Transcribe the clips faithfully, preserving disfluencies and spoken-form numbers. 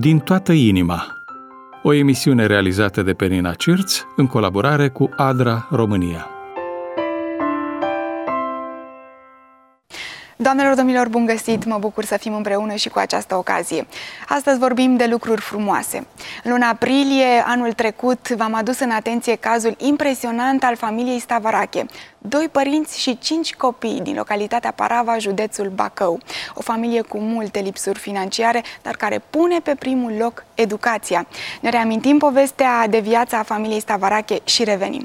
Din toată inima, o emisiune realizată de Penina Cirț în colaborare cu ADRA România. Doamnelor, domnilor, bun găsit! Mă bucur să fim împreună și cu această ocazie. Astăzi vorbim de lucruri frumoase. În luna aprilie anul trecut v-am adus în atenție cazul impresionant al familiei Stavarache. Doi părinți și cinci copii din localitatea Parava, județul Bacău. O familie cu multe lipsuri financiare, dar care pune pe primul loc educația. Ne reamintim povestea de viață a familiei Stavarache și revenim.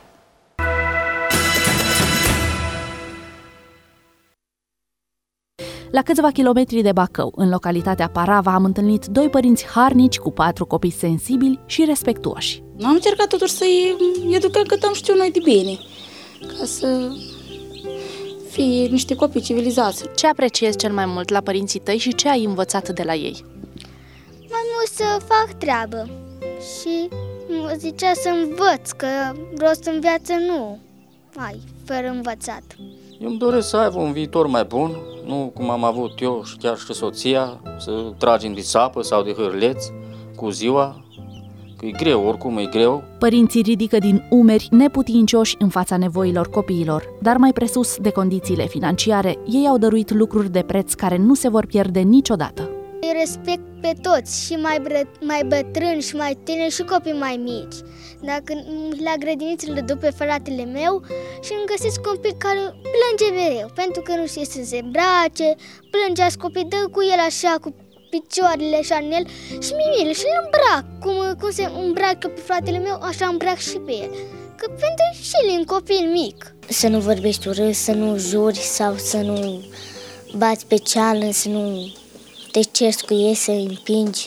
La câțiva kilometri de Bacău, în localitatea Parava, am întâlnit doi părinți harnici cu patru copii sensibili și respectuoși. Am încercat totuși să-i educăm cât am știut noi de bine, ca să fie niște copii civilizați. Ce apreciezi cel mai mult la părinții tăi și ce ai învățat de la ei? Mai mult să fac treabă și mă zicea să învăț, că rost în viață nu ai fără învățat. Eu îmi doresc să aibă un viitor mai bun, nu cum am avut eu și chiar și soția, să tragem de sapă sau de hârleți cu ziua, că e greu, oricum e greu. Părinții ridică din umeri neputincioși în fața nevoilor copiilor, dar mai presus de condițiile financiare, ei au dăruit lucruri de preț care nu se vor pierde niciodată. Îi respect pe toți, și mai, bră- mai bătrâni și mai tineri și copii mai mici. Dacă la grădiniță îl duc pe fratele meu și îmi găsesc un pic care plânge mereu, pentru că nu știe să se îmbrace, plânge copii, dă cu el așa, cu picioarele așa în el și mimile și îl îmbrac. Cum, cum se îmbracă pe fratele meu, așa îmbrac și pe el. Că pentru și el e un copil mic. Să nu vorbești urât, să nu juri sau să nu bați pe ceală, să nu te ceri cu ei, să îi împingi.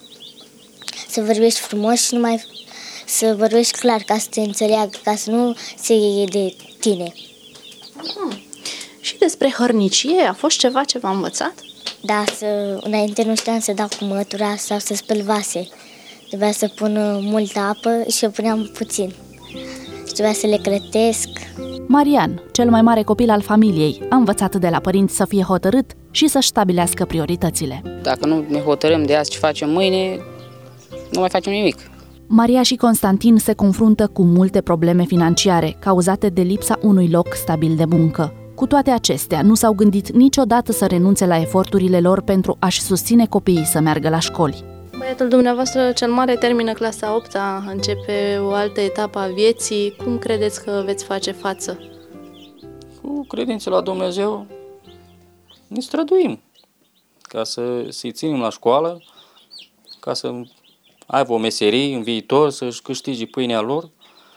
Să vorbești frumos și numai să vorbești clar ca să te înțeleagă, ca să nu se iei de tine. Hmm. Și despre hărnicie a fost ceva ce v-a învățat? Da, să, înainte nu știam să dau cu mătura sau să spăl vase. Trebuia să pun multă apă și eu puneam puțin. Și trebuia să le clătesc. Marian, cel mai mare copil al familiei, a învățat de la părinți să fie hotărât și să-și stabilească prioritățile. Dacă nu ne hotărâm de azi ce facem mâine, nu mai facem nimic. Maria și Constantin se confruntă cu multe probleme financiare, cauzate de lipsa unui loc stabil de muncă. Cu toate acestea, nu s-au gândit niciodată să renunțe la eforturile lor pentru a-și susține copiii să meargă la școli. Băiatul dumneavoastră cel mare termină clasa a opta, începe o altă etapă a vieții. Cum credeți că veți face față? Cu credință la Dumnezeu ne străduim ca să, să-i ținem la școală, ca să aibă o meserie în viitor, să-și câștige pâinea lor.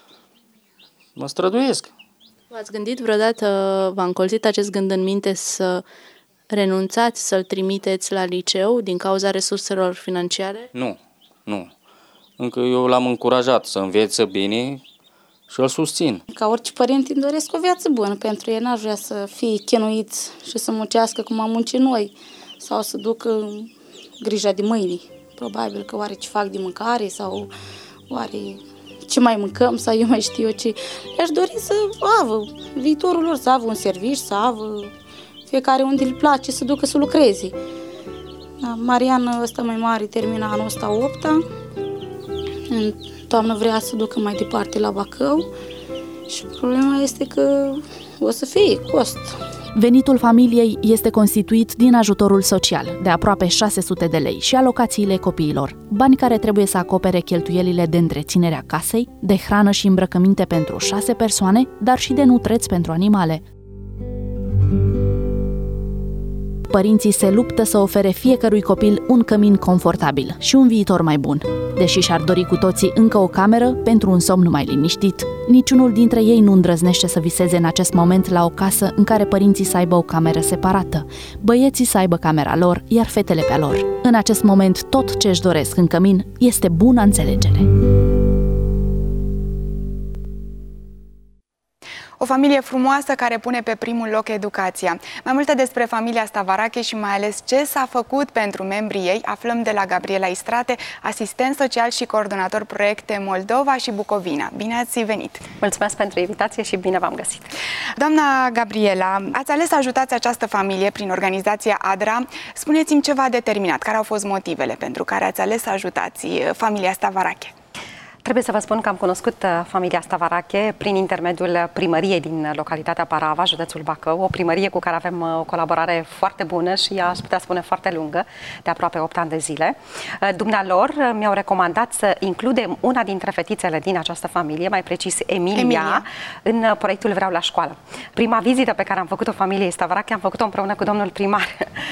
Mă străduiesc. V-ați gândit vreodată, v-a încolțit acest gând în minte să renunțați să-l trimiteți la liceu din cauza resurselor financiare? Nu, nu. Încă eu l-am încurajat să învețe bine și îl susțin. Ca orice părinte îmi doresc o viață bună pentru ei. N-aș vrea să fie chinuiți și să muncească cum am muncit noi sau să ducă grija de mâini. Probabil că oare ce fac de mâncare sau oare ce mai mâncăm sau eu mai știu eu ce. I-aș dori să avă viitorul lor, să avă un serviciu, să avă fiecare unde îl place să ducă să lucreze. Da, Marian ăsta mai mare termină anul ăsta opta. În toamnă vrea să ducă mai departe la Bacău și problema este că o să fie cost. Venitul familiei este constituit din ajutorul social, de aproape șase sute de lei, și alocațiile copiilor, bani care trebuie să acopere cheltuielile de întreținere a casei, de hrană și îmbrăcăminte pentru șase persoane, dar și de nutreți pentru animale. Părinții se luptă să ofere fiecărui copil un cămin confortabil și un viitor mai bun. Deși și-ar dori cu toții încă o cameră pentru un somn mai liniștit, niciunul dintre ei nu îndrăznește să viseze în acest moment la o casă în care părinții să aibă o cameră separată, băieții să aibă camera lor, iar fetele pe-a lor. În acest moment, tot ce își doresc în cămin este bună înțelegere. O familie frumoasă care pune pe primul loc educația. Mai multe despre familia Stavarache și mai ales ce s-a făcut pentru membrii ei aflăm de la Gabriela Istrate, asistent social și coordonator proiecte Moldova și Bucovina. Bine ați venit! Mulțumesc pentru invitație și bine v-am găsit! Doamna Gabriela, ați ales să ajutați această familie prin organizația ADRA. Spuneți-mi ce v-a determinat, care au fost motivele pentru care ați ales să ajutați familia Stavarache? Trebuie să vă spun că am cunoscut familia Stavarache prin intermediul primăriei din localitatea Parava, județul Bacău, o primărie cu care avem o colaborare foarte bună și aș putea spune foarte lungă, de aproape opt ani de zile. Dumnealor mi-au recomandat să includem una dintre fetițele din această familie, mai precis Emilia, Emilia, în proiectul Vreau la școală. Prima vizită pe care am făcut-o familiei Stavarache am făcut-o împreună cu domnul primar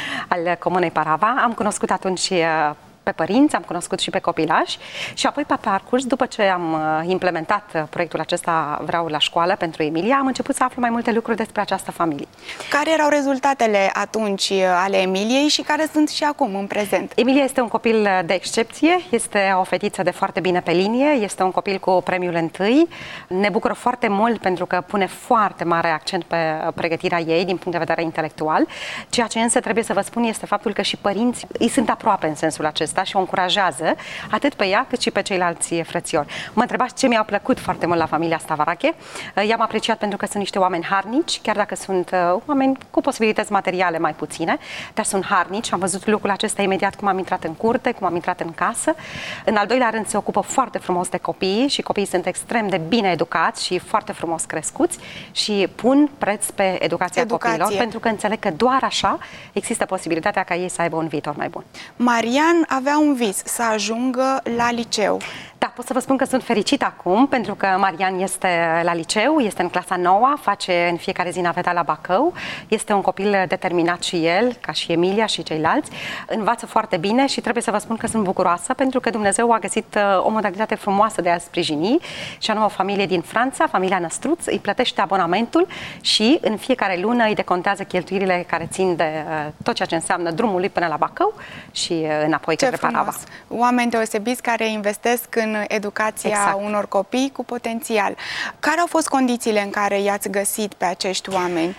al Comunei Parava. Am cunoscut atunci pe părinți, am cunoscut și pe copilași și apoi pe parcurs, după ce am implementat proiectul acesta Vreau la școală pentru Emilia, am început să aflu mai multe lucruri despre această familie. Care erau rezultatele atunci ale Emiliei și care sunt și acum în prezent? Emilia este un copil de excepție, este o fetiță de foarte bine pe linie, este un copil cu premiul întâi. Ne bucură foarte mult pentru că pune foarte mare accent pe pregătirea ei din punct de vedere intelectual. Ceea ce însă trebuie să vă spun este faptul că și părinții îi sunt aproape în sensul acesta și o încurajează atât pe ea cât și pe ceilalți frățiori. Mă întrebați ce mi-a plăcut foarte mult la familia Stavarache. I-am apreciat pentru că sunt niște oameni harnici, chiar dacă sunt oameni cu posibilități materiale mai puține, dar sunt harnici. Am văzut lucrul acesta imediat cum am intrat în curte, cum am intrat în casă. În al doilea rând se ocupă foarte frumos de copii și copiii sunt extrem de bine educați și foarte frumos crescuți și pun preț pe educația Educație. copiilor, pentru că înțeleg că doar așa există posibilitatea ca ei să aibă un viitor mai bun. Marian avea un vis să ajungă la liceu. Da, pot să vă spun că sunt fericită acum, pentru că Marian este la liceu, este în clasa nouă, face în fiecare zi naveta la Bacău, este un copil determinat și el, ca și Emilia și ceilalți, învață foarte bine și trebuie să vă spun că sunt bucuroasă, pentru că Dumnezeu a găsit o modalitate frumoasă de a sprijini, și anume o familie din Franța, familia Năstruț, îi plătește abonamentul și în fiecare lună îi decontează cheltuielile care țin de tot ceea ce înseamnă drumul lui până la Bacău și înapoi către Parava. Oameni deosebiți care investesc în educația exact. unor copii cu potențial. Care au fost condițiile în care i-ați găsit pe acești oameni?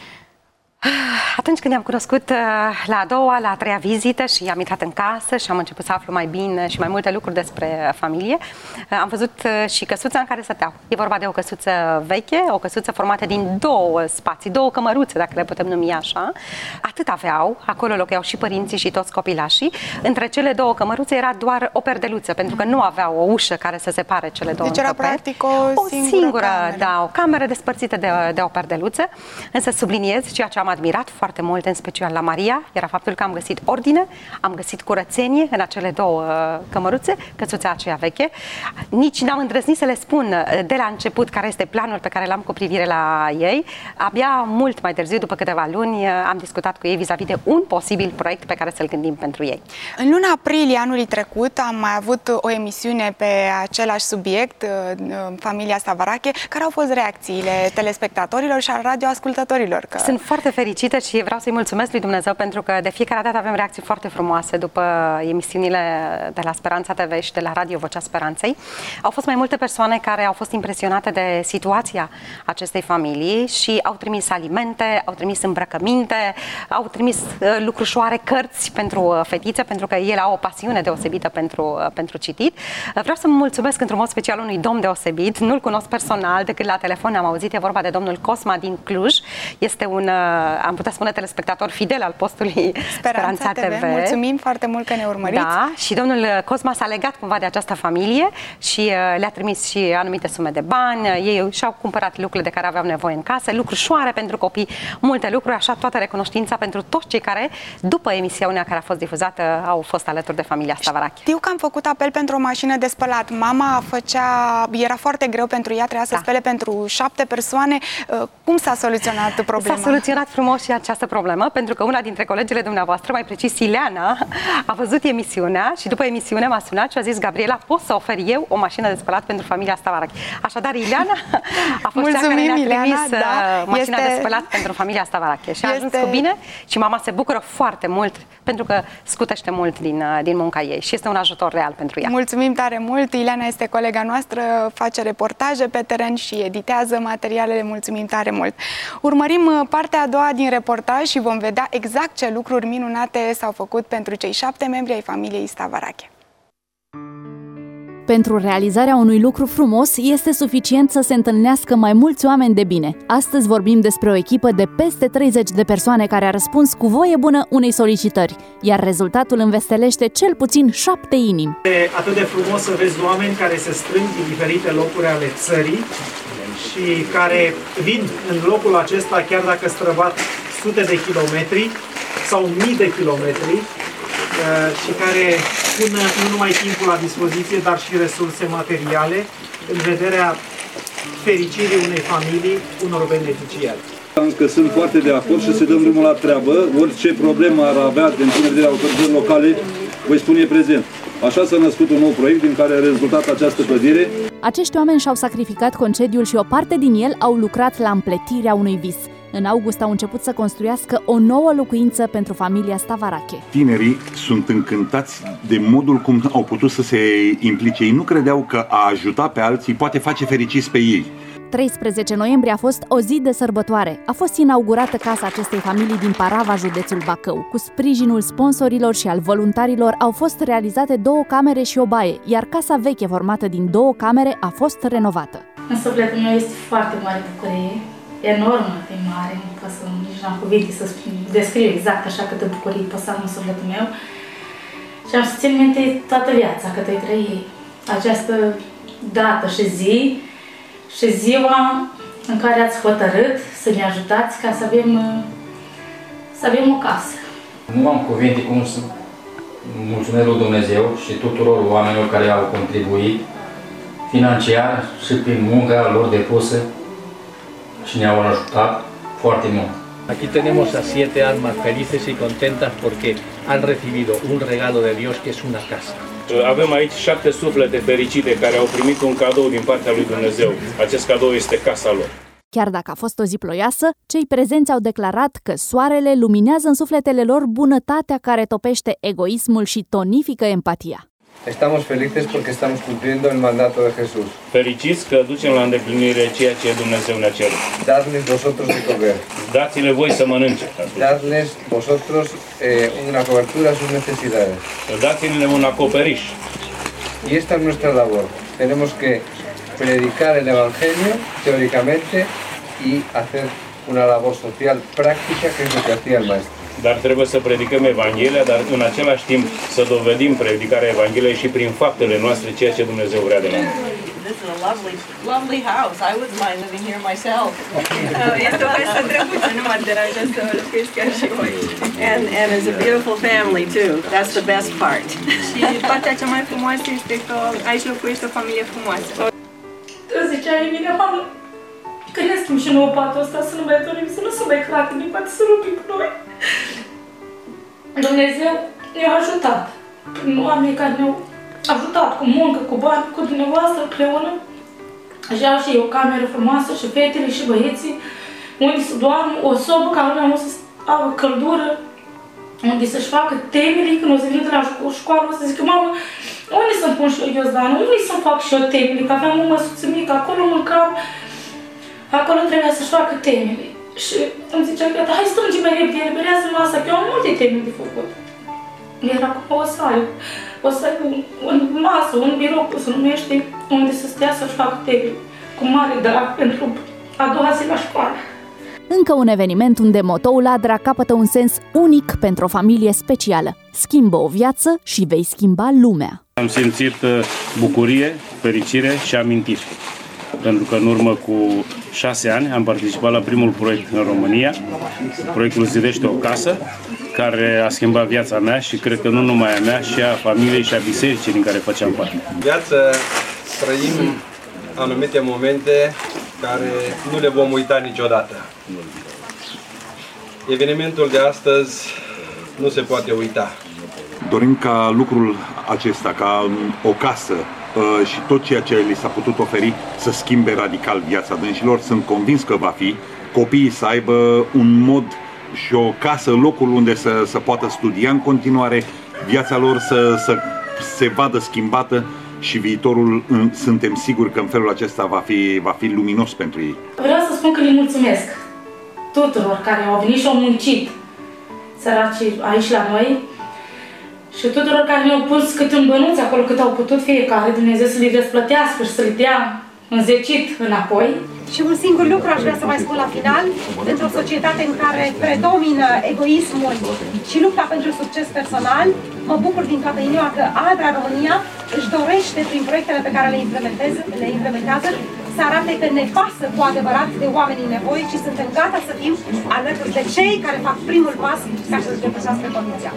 Atunci când i-am cunoscut la a doua, la a treia vizită și am intrat în casă și am început să aflu mai bine și mai multe lucruri despre familie, am văzut și căsuța în care stăteau. E vorba de o căsuță veche, o căsuță formată din două spații, două cămăruțe, dacă le putem numi așa. Atât aveau, acolo locuiau și părinții și toți copilașii. Între cele două cămăruțe era doar o perdeluță, pentru că nu aveau o ușă care să separe cele două Deci era încăperi. practic o, o singură, singură cameră. Da, o cameră despărțită de, de o perdeluță. Însă subliniez ceea ce am admirat foarte mult, în special la Maria, era faptul că am găsit ordine, am găsit curățenie în acele două cămăruțe, căsuța aceea veche. Nici n-am îndrăznit să le spun de la început care este planul pe care l-am cu privire la ei. Abia mult mai târziu, după câteva luni, am discutat cu ei vis-a-vis de un posibil proiect pe care să-l gândim pentru ei. În luna aprilie anului trecut am mai avut o emisiune pe același subiect, familia Stavarache. Care au fost reacțiile telespectatorilor și a radioascultătorilor? Că... Sunt foarte fericită și vreau să-i mulțumesc lui Dumnezeu pentru că de fiecare dată avem reacții foarte frumoase după emisiunile de la Speranța T V și de la Radio Vocea Speranței. Au fost mai multe persoane care au fost impresionate de situația acestei familii și au trimis alimente, au trimis îmbrăcăminte, au trimis uh, lucrușoare, cărți pentru fetițe, pentru că ele au o pasiune deosebită pentru, uh, pentru citit. Vreau să mulțumesc într-un mod special unui domn deosebit, nu-l cunosc personal, decât la telefon am auzit, e vorba de domnul Cosma din Cluj. Este un, uh, am putea spune, telespectator fidel al postului Speranța, Speranța T V. Mulțumim foarte mult că ne urmăriți. Da, și domnul Cosma s-a legat cumva de această familie și uh, le-a trimis și anumite sume de bani. Ei și-au cumpărat lucrurile de care aveau nevoie în casă, lucrușoare pentru copii, multe lucruri, așa toată recunoștința pentru toți cei care, după emisiunea care a fost difuzată, au fost alături de familia Stavarache. Știu că am făcut apel pentru o mașină de spălat. Mama făcea, era foarte greu pentru ea, trebuia să da. spele pentru șapte persoane. Cum s-a soluționat problema? S-a soluționat frumos și această problemă, pentru că una dintre colegele dumneavoastră, mai precis Ileana, a văzut emisiunea și după emisiune m-a sunat și a zis: Gabriela, pot să ofer eu o mașină de spălat pentru familia Stavarache? Așadar, Ileana a fost Mulțumim, cea care ne-a Ileana, trimis da, mașina este... de spălat pentru familia Stavarache și a este... ajuns cu bine și mama se bucură foarte mult pentru că scutește mult din, din munca ei și este un ajutor real pentru ea. Mulțumim tare mult! Ileana este colega noastră, face reportaje pe teren și editează materialele. Mulțumim tare mult! Urmărim partea a doua din reportaj și vom vedea exact ce lucruri minunate s-au făcut pentru cei șapte membri ai familiei Stavarache. Pentru realizarea unui lucru frumos, este suficient să se întâlnească mai mulți oameni de bine. Astăzi vorbim despre o echipă de peste treizeci de persoane care a răspuns cu voie bună unei solicitări, iar rezultatul învestelește cel puțin șapte inimi. E atât de frumos să vezi oameni care se strâng din diferite locuri ale țării și care vin în locul acesta chiar dacă străbat sute de kilometri sau mii de kilometri și care pun nu numai timpul la dispoziție, dar și resurse materiale în vederea fericirii unei familii, unor beneficiari. Că sunt foarte de acord și să dăm drumul la treabă. Orice problemă ar avea din punct de vedere autorități locale, voi spune prezent. Așa s-a născut un nou proiect din care a rezultat această clădire. Acești oameni și-au sacrificat concediul și o parte din el au lucrat la împletirea unui vis. În august au început să construiască o nouă locuință pentru familia Stavarache. Tinerii sunt încântați de modul cum au putut să se implice. Ei nu credeau că a ajuta pe alții poate face fericiți pe ei. treisprezece noiembrie a fost o zi de sărbătoare. A fost inaugurată casa acestei familii din Parava, județul Bacău. Cu sprijinul sponsorilor și al voluntarilor au fost realizate două camere și o baie, iar casa veche formată din două camere a fost renovată. În sufletul meu este foarte mare bucurie, enormă de mare, ca să nici n-am cuvinte să descriu exact așa câtă bucurie pot să am în sufletul meu. Și am să țin minte toată viața cât îi trăi această dată și zi, și ziua în care ați hotărât să ne ajutați ca să avem, să avem o casă. Nu am cuvinte cum să mulțumesc lui Dumnezeu și tuturor oamenilor care au contribuit financiar și prin munca lor depusă și ne-au ajutat foarte mult. Aquí tenemos a siete almas felices y contentas porque han recibido un regalo de Dios que es una casa. Avem aici șapte suflete fericite care au primit un cadou din partea lui Dumnezeu. Acest cadou este casa lor. Chiar dacă a fost o zi ploioasă, cei prezenți au declarat că soarele luminează în sufletele lor bunătatea care topește egoismul și tonifică empatia. Estamos felices porque estamos cumpliendo el mandato de Jesús. Fericiți că ducem la îndeplinire ceea ce Dumnezeu ne-a cerut. Dadles vosotros de comer. Dați-le voi să mănânce. Dadles vosotros eh, una cobertura a sus necesidades. Dați-le un acoperiș. Y esta es nuestra labor. Tenemos que predicar el evangelio teóricamente y hacer una labor social práctica que es lo que hacía el maestro. Dar trebuie să predicăm Evanghelia, dar în același timp să dovedim predicarea Evangheliei și prin faptele noastre ceea ce Dumnezeu vrea de la noi. This is a lovely, lovely house. I wouldn't mind living here myself. Este o casă drăguță, nu m-ar deranja să locuiesc chiar și eu aici. And and it's a beautiful family too. That's the best part. Și partea cea mai frumoasă este că aici locuiește o familie frumoasă. Tu ziceai, bine, mamă, că ne schimb și nouă patul ăsta, să nu mai dorim, să nu se mai crate, ne poate să rupim cu noi. Dumnezeu ne-a ajutat prin oamenii care ne-au ajutat cu muncă, cu bani, cu dumneavoastră împreună. Și au și o cameră frumoasă și fetele și băieții, unde să doarmă, o sobă ca lumea o să aibă căldură, unde să-și facă temele, când o să vină de la școală, o să zică, mamă, unde să-mi pun și eu ghiozdanul, unde să-mi fac și eu temele, că aveam o măsuță mică, acolo mâncam, acolo trebuia să-și facă temele. Și îmi zicea că, hai strânge mai repede, eliberează masa, că eu am multe teme de făcut. Era cu o sală, o sală, un masă, un birou, se numește, unde să stea să-și facă teme, cu mare drag pentru a doua zi la școală. Încă un eveniment unde motoul Adra capătă un sens unic pentru o familie specială. Schimbă o viață și vei schimba lumea. Am simțit bucurie, fericire și amintiri. Pentru că în urmă cu șase ani am participat la primul proiect în România. Proiectul Zidește o casă, care a schimbat viața mea și cred că nu numai a mea, și a familiei și a bisericii din care făceam parte. În viață trăim anumite momente care nu le vom uita niciodată. evenimentul de astăzi nu se poate uita. Dorim ca lucrul acesta, ca o casă și tot ceea ce li s-a putut oferi să schimbe radical viața dânșilor. Sunt convins că va fi. Copiii să aibă un mod și o casă, locul unde să, să poată studia în continuare, viața lor să, să se vadă schimbată și viitorul, suntem siguri că în felul acesta va fi, va fi luminos pentru ei. Vreau să spun că le mulțumesc tuturor care au venit și au muncit, săracii aici la noi, și tuturor care ne-au pus câte un bănuț acolo cât au putut fiecare, Dumnezeu să le răsplătească și să le dea înzecit înapoi. Și un singur lucru aș vrea să mai spun la final: într-o societate în care predomină egoismul și lupta pentru succes personal, mă bucur din toată inima că ADRA România își dorește, prin proiectele pe care le implementează, le implementează să arate că ne pasă cu adevărat de oamenii în nevoie și suntem gata să fim alături de cei care fac primul pas ca să-și depășească condiția.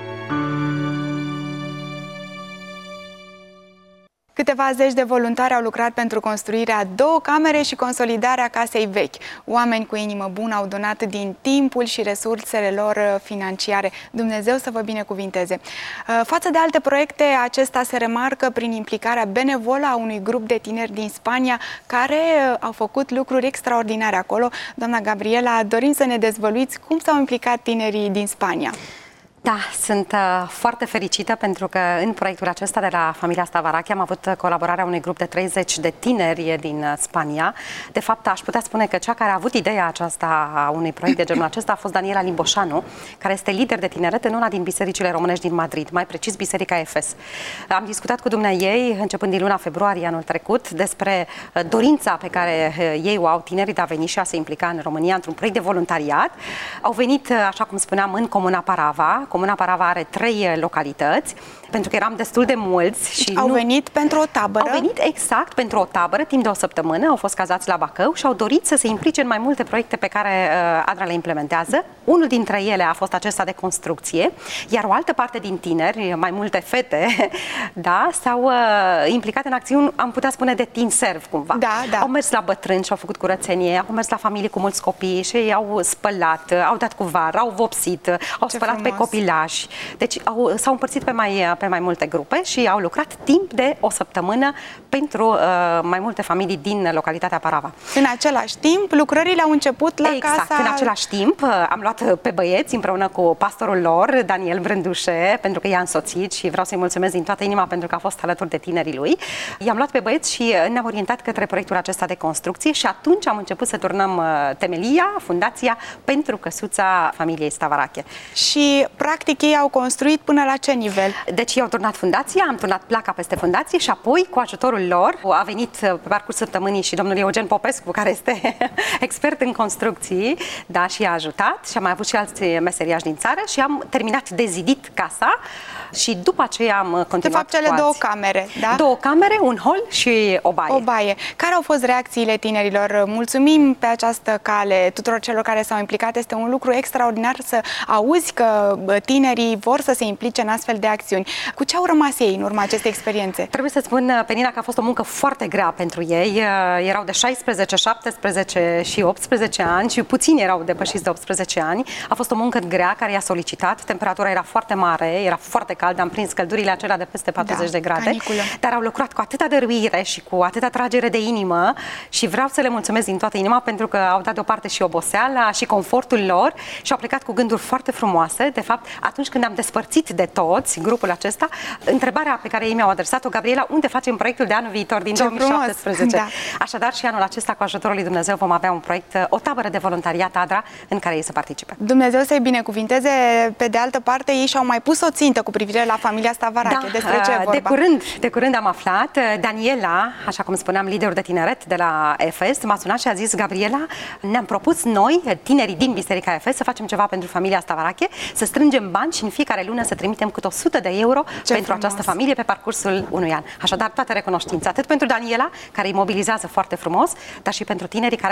Câteva zeci de voluntari au lucrat pentru construirea două camere și consolidarea casei vechi. Oameni cu inimă bună au donat din timpul și resursele lor financiare. Dumnezeu să vă binecuvinteze! Față de alte proiecte, acesta se remarcă prin implicarea benevolă a unui grup de tineri din Spania care au făcut lucruri extraordinare acolo. Doamna Gabriela, dorim să ne dezvăluiți cum s-au implicat tinerii din Spania. Da, sunt uh, foarte fericită pentru că în proiectul acesta de la familia Stavarache am avut colaborarea unui grup de treizeci de tineri din uh, Spania. De fapt, aș putea spune că cea care a avut ideea aceasta a unui proiect de genul acesta a fost Daniela Limboșanu, care este lider de tineret în una din bisericile românești din Madrid, mai precis Biserica Efes. Am discutat cu dumneaei începând din luna februarie anul trecut despre uh, dorința pe care uh, ei o au, tinerii, de a veni și a se implica în România într-un proiect de voluntariat. Au venit, uh, așa cum spuneam, în Comuna Parava. Comuna Parava are trei localități, pentru că eram destul de mulți. Și au nu... venit pentru o tabără? Au venit exact pentru o tabără, timp de o săptămână, au fost cazați la Bacău și au dorit să se implice în mai multe proiecte pe care uh, ADRA le implementează. Unul dintre ele a fost acesta de construcție, iar o altă parte din tineri, mai multe fete, da, s-au uh, implicat în acțiuni, am putea spune, de teen serve, cumva. Da, da. Au mers la bătrâni și au făcut curățenie, au mers la familii cu mulți copii și ei au spălat, au dat cu var, au vopsit, au Ce spălat frumos. pe copilași. Deci s-au împărțit pe mai, pe mai multe grupe și au lucrat timp de o săptămână pentru uh, mai multe familii din localitatea Parava. În același timp, lucrările au început la exact, casa... în același timp am luat pe băieți împreună cu pastorul lor, Daniel Brândușe, pentru că i-a însoțit și vreau să-i mulțumesc din toată inima pentru că a fost alături de tinerii lui. I-am luat pe băieți și ne-am orientat către proiectul acesta de construcție și atunci am început să turnăm temelia, fundația pentru căsuța familiei Stavarache. Și practic ei au construit până la ce nivel? Deci ei au turnat fundația, am turnat placa peste fundație și apoi, cu ajutorul lor, a venit pe parcurs săptămânii și domnul Eugen Popescu, care este expert în construcții, da, și a ajutat, și am mai avut și alți meseriași din țară și am terminat de zidit casa și după aceea am continuat. De fapt, cele două camere, da? Două camere, un hol și o baie. O baie. Care au fost reacțiile tinerilor? Mulțumim pe această cale tuturor celor care s-au implicat. Este un lucru extraordinar să auzi că tinerii vor să se implice în astfel de acțiuni. Cu ce au rămas ei în urma acestei experiențe? Trebuie să spun, Penina, că a fost o muncă foarte grea pentru ei. Erau de șaisprezece, șaptesprezece și optsprezece ani și puțini erau depășiți de optsprezece ani. A fost o muncă grea care i-a solicitat. Temperatura era foarte mare, era foarte cald, am prins căldurile acelea de peste patruzeci da, de grade. Caniculă. Dar au lucrat cu atâta dăruire și cu atâta tragere de inimă și vreau să le mulțumesc din toată inima pentru că au dat deoparte și oboseala și confortul lor și au plecat cu gânduri foarte frumoase. De fapt, atunci când am despărțit de toți grupul acesta, întrebarea pe care ei mi-au adresat-o: Gabriela, unde facem proiectul de anul viitor, din Ce două mii șaptesprezece? Da. Așadar, și anul acesta, cu ajutorul lui Dumnezeu, vom avea un proiect, o tabără de voluntariat ADRA, în care ei să participe. Dumnezeu să-i binecuvinteze. Pe de altă parte, ei și-au mai pus o țintă cu privire la familia Stavarache. Da, despre ce e vorba? De curând, de curând am aflat. Daniela, așa cum spuneam, liderul de tineret de la Efes, m-a sunat și a zis: Gabriela, ne-am propus noi, tinerii din Biserica Efes, să facem ceva pentru familia Stavarache, să strângem bani și în fiecare lună să trimitem câte o sută de euro ce pentru frumos. Această familie pe parcursul unui an. Așadar, toată recunoștința, atât pentru Daniela, care îi mobilizează foarte frumos, dar și pentru tinerii care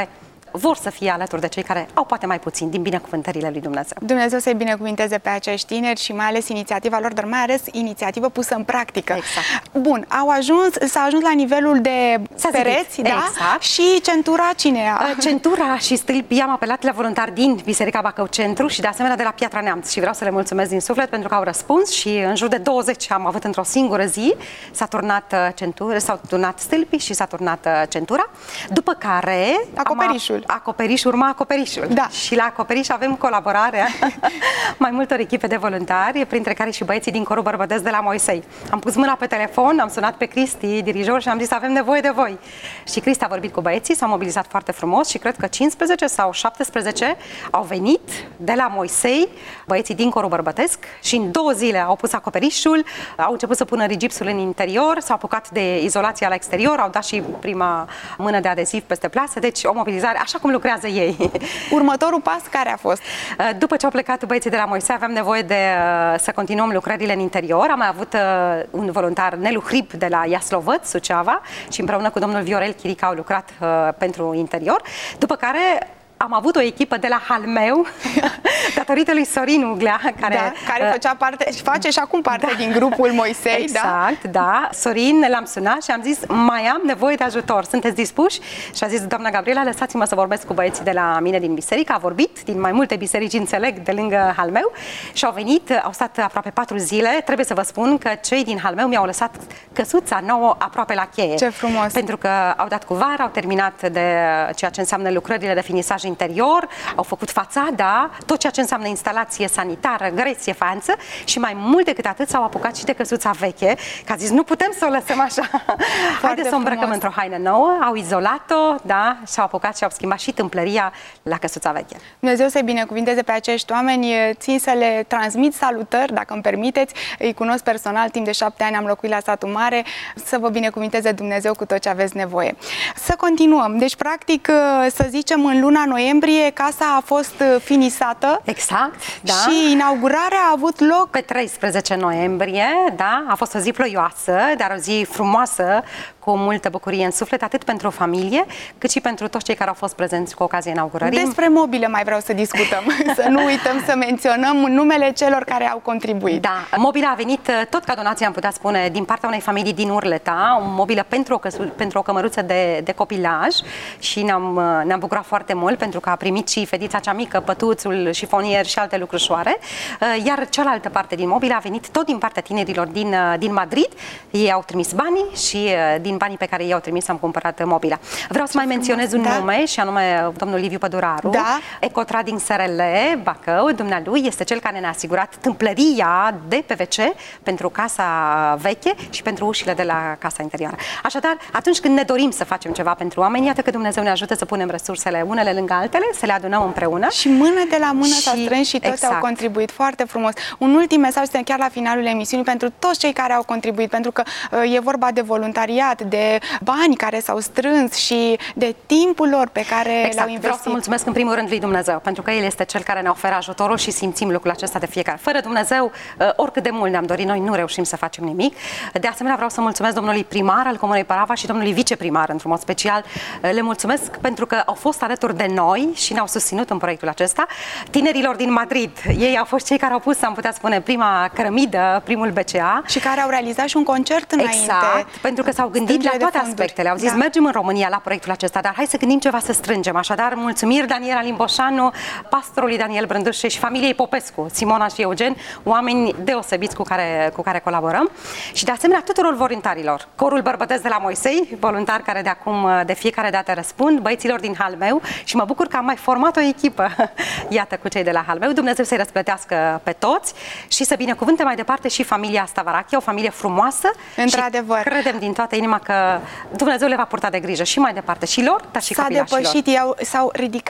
vor să fie alături de cei care au poate mai puțin din binecuvântările lui Dumnezeu. Dumnezeu să-i binecuvinteze pe acești tineri și mai ales inițiativa lor, dar mai ales inițiativă pusă în practică. Exact. Bun, au ajuns, s-a ajuns la nivelul de pereți, da? Exact. Și centura cine a? Centura și stâlpii am apelat la voluntari din Biserica Bacău Centru și de asemenea de la Piatra Neamț și vreau să le mulțumesc din suflet pentru că au răspuns și în jur de douăzeci am avut într-o singură zi, s-a turnat centura, s-au turnat stâlpii și s-a turnat centura, după care acoperișul. Am, acoperiș urma acoperișul. Da. Și la acoperiș avem colaborarea mai multor echipe de voluntari, printre care și băieții din corul bărbătesc de la Moisei. Am pus mâna pe telefon, am sunat pe Cristi, dirijor, și am zis avem nevoie de voi. Și Cristi a vorbit cu băieții, s-au mobilizat foarte frumos și cred că cincisprezece sau șaptesprezece au venit de la Moisei, băieții din corul bărbătesc, și în două zile au pus acoperișul, au început să pună rigipsul în interior, s-au apucat de izolația la exterior, au dat și prima mână de adeziv peste plasă, deci o mobilizare, așa cum lucrează ei. Următorul pas care a fost? După ce au plecat băieții de la Moisei, aveam nevoie de să continuăm lucrările în interior. Am mai avut un voluntar, Nelu Hrib, de la Iaslovăț, Suceava, și împreună cu domnul Viorel Chirica au lucrat pentru interior. După care am avut o echipă de la Halmeu, datorită lui Sorin Uglea, care, da, care făcea parte, face și acum parte da, din grupul Moisei. Exact, da. da. Sorin, l-am sunat și am zis, mai am nevoie de ajutor, sunteți dispuși? Și a zis, doamna Gabriela, lăsați-mă să vorbesc cu băieții de la mine din biserică. A vorbit din mai multe biserici, înțeleg, de lângă Halmeu, și au venit, au stat aproape patru zile. Trebuie să vă spun că cei din Halmeu mi-au lăsat căsuța nouă aproape la cheie. Ce frumos! Pentru că au dat cu var, au terminat de ceea ce înseamnă lucrările de finisaj interior, au făcut fațada, tot ceea ce înseamnă instalație sanitară, greție, faanță, și mai mult decât atât s-au apucat și de căsuța veche, că a zis, nu putem să o lăsăm așa. Haideți să o îmbrăcăm într-o haină nouă, au izolat-o, da, și-au apucat și au schimbat și tâmplăria la căsuța veche. Dumnezeu să-i binecuvinteze pe acești oameni, țin să le transmit salutări, dacă îmi permiteți, îi cunosc personal, timp de șapte ani am locuit la Satul Mare, să vă binecuvinteze Dumnezeu cu tot ce aveți nevoie. Să continuăm, deci practic, să zicem, în luna noiembrie, casa a fost finisată. Exact, da. Și inaugurarea a avut loc pe treisprezece noiembrie, da, a fost o zi ploioasă, dar o zi frumoasă, cu multă bucurie în suflet, atât pentru o familie, cât și pentru toți cei care au fost prezenți cu ocazia inaugurării. Despre mobile mai vreau să discutăm, să nu uităm să menționăm numele celor care au contribuit. Da, mobila a venit tot ca donație, am putea spune, din partea unei familii din Urleta, o mobilă pentru o, căsu, pentru o cămăruță de, de copilaj, și ne-am ne-am bucurat foarte mult pentru că a primit și fetița cea mică, pătuțul, șifonier și alte lucrușoare, iar cealaltă parte din mobilă a venit tot din partea tinerilor din, din Madrid. Ei au trimis banii și din banii pe care ei au trimis am cumpărat mobila. Vreau să mai menționez un da. nume, și anume domnul Liviu Păduraru, da. Ecotrading S R L Bacău. Dumnealui este cel care ne-a asigurat tâmplăria de P V C pentru casa veche și pentru ușile de la casa interioară. Așadar, atunci când ne dorim să facem ceva pentru oameni, iată că Dumnezeu ne ajută să punem resursele unele lângă altele, să le adunăm împreună. Și mână de la mână s-a strâns și toți exact. au contribuit. Foarte frumos. Un ultim mesaj, suntem chiar la finalul emisiunii, pentru toți cei care au contribuit, pentru că uh, e vorba de voluntariat, de bani care s-au strâns și de timpul lor pe care exact. l-au investit. Vreau să mulțumesc în primul rând lui Dumnezeu, pentru că El este Cel care ne oferă ajutorul și simțim lucrul acesta de fiecare. Fără Dumnezeu, uh, oricât de mult ne-am dorit, noi nu reușim să facem nimic. De asemenea, vreau să mulțumesc domnului primar al Comunei Parava și domnului viceprimar, într-un mod special. Uh, le mulțumesc pentru că au fost alături de noi și ne-au susținut în proiectul acesta. Tinerilor din Madrid, ei au fost cei care au pus, am putea spune, prima cărămidă, primul B C A. Și care au realizat și un concert înainte. Exact, pentru că s-au gândit la toate aspectele. Au zis, da. mergem în România la proiectul acesta, dar hai să gândim ceva să strângem. Așadar, mulțumiri Daniela Limboșanu, pastorului Daniel Brândușe și familiei Popescu, Simona și Eugen, oameni deosebiți cu care, cu care colaborăm. Și de asemenea tuturor voluntarilor. Corul bărbătesc de la Moisei, voluntar care de acum, de fiecare dată răspund, băieților din Halmeu, și mă bucur că am mai format o echipă, iată, cu cei de la Halmeu. Dumnezeu să-i răsplătească pe toți și să binecuvânte mai departe și familia Stavarache, o familie frumoasă. Într-adevăr. Și credem din toată inima că Dumnezeu le va purta de grijă și mai departe și lor, dar și copilașilor. S-a depășit, s-au ridicat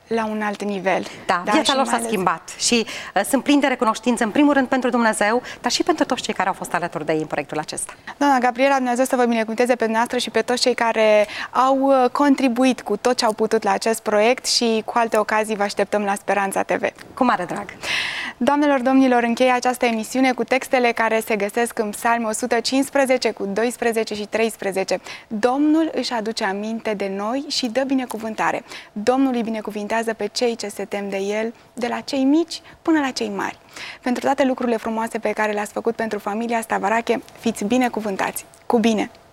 la un alt nivel. Da, da, viața lor s-a schimbat și uh, sunt plini de recunoștință, în primul rând pentru Dumnezeu, dar și pentru toți cei care au fost alături de ei în proiectul acesta. Doamna Gabriela, Dumnezeu să vă binecuvânteze pe noastră și pe toți cei care au contribuit cu tot ce au putut la acest proiect și cu alte ocazii vă așteptăm la Speranța T V. Cu mare drag! Doamnelor, domnilor, încheie această emisiune cu textele care se găsesc în Psalm o sută cincisprezece cu doisprezece și treisprezece. Domnul își aduce aminte de noi și dă binecuvântare. Domnul îi binecuvintează pe cei ce se tem de El, de la cei mici până la cei mari. Pentru toate lucrurile frumoase pe care le-ați făcut pentru familia Stavarache, fiți binecuvântați. Cu bine!